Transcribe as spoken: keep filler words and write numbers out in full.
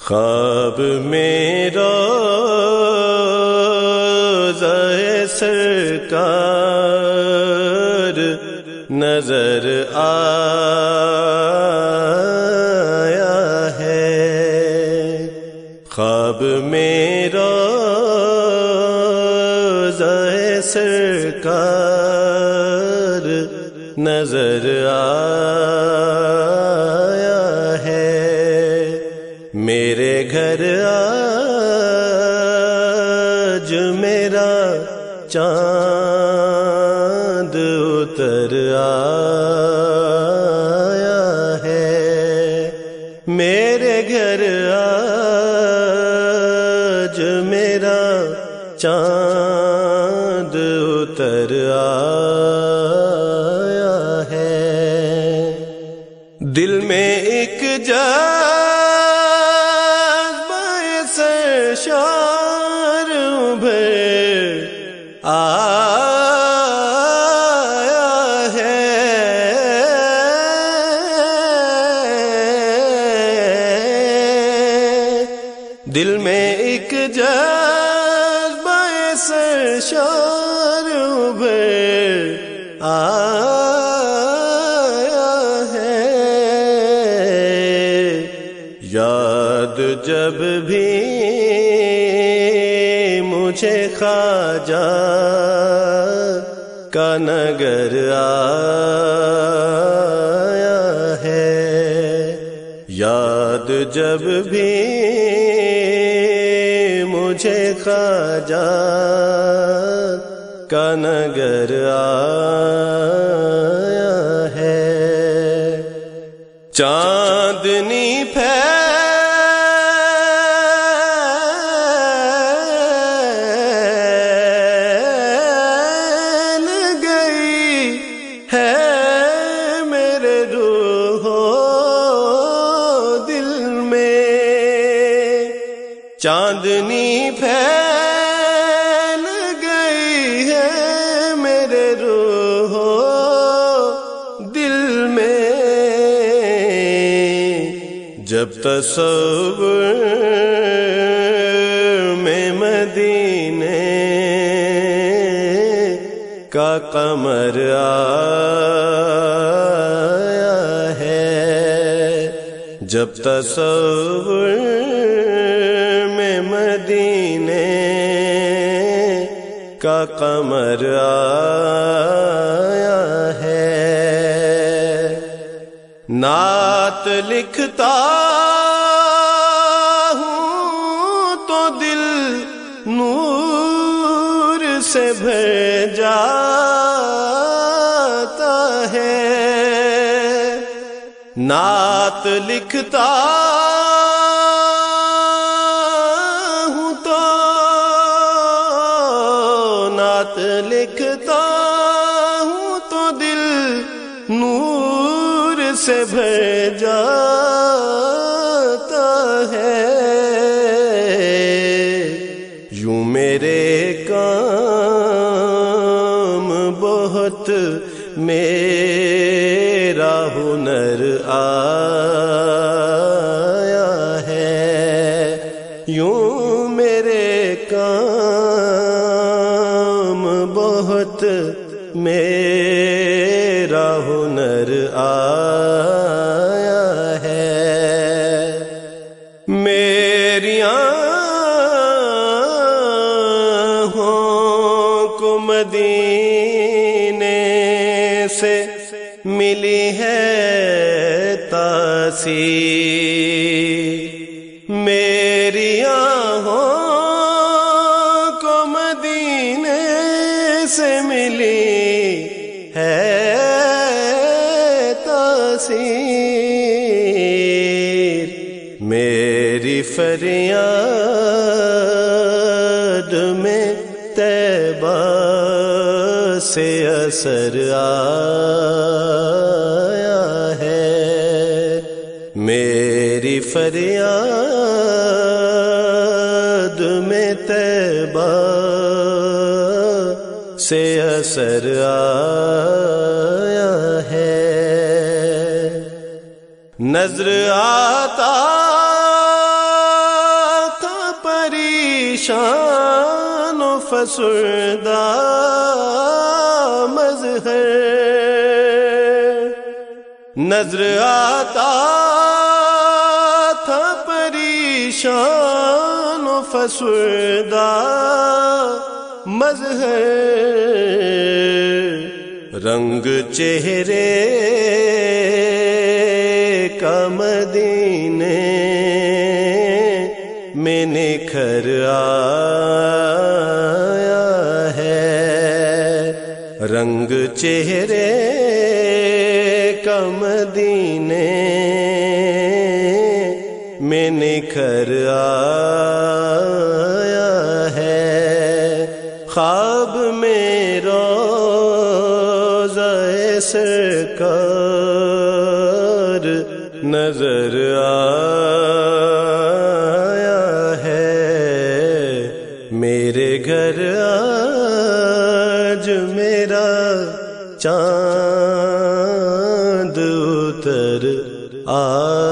خواب میں روضہ سرکار نظر آیا ہے، خواب میں روضہ سرکار نظر آیا ہے، میرے گھر آج میرا چاند اتر آیا ہے، میرے گھر آج میرا چاند اتر آیا ہے، دل میں ایک جذبہ سرشار ابھر آیا ہے، دل میں ایک جذبہ سرشار ابھر آیا ہے، یاد جب بھی مجھے خواجہ کا نگر آیا ہے، یاد جب بھی مجھے خواجہ کا نگر آیا ہے، چاندنی پھیل گئی ہے میرے روح و دل میں، چاندنی پھیل گئی ہے میرے روح و دل میں، جب تصور میں مدینے کا قمر آیا ہے، جب تصور میں مدینے کا قمر آیا ہے، نعت لکھتا ہوں تو دل نور سے بھر جاتا ہے، نعت لکھتا ہوں تو نعت لکھتا ہوں تو دل نور سے بھر جاتا ہے، یوں میرے کام بہت میرا ہنر آیا ہے، یوں میرے کام بہت میرا ہنر آیا ہے، میری آنکھوں کو مدینے سے ملی ہے تاثیر، میری آنکھوں کو مدینے سے ملی ہے تاثیر، میری فریاد میں طیبہ سے اثر آیا ہے، میری فریاد میں طیبہ سے اثر آیا ہے، نظر آتا پریشان و فسردہ مظہر نظر آتا تھا، پریشان و فسردہ مظہر رنگ چہرے کا مدینے میں نکھر آیا ہے، رنگ چہرے کا مدینے میں نکھر آیا ہے، خواب میں روضہ سرکار نظر آیا ہے، میرے گھر آج میرا چاند اتر آیا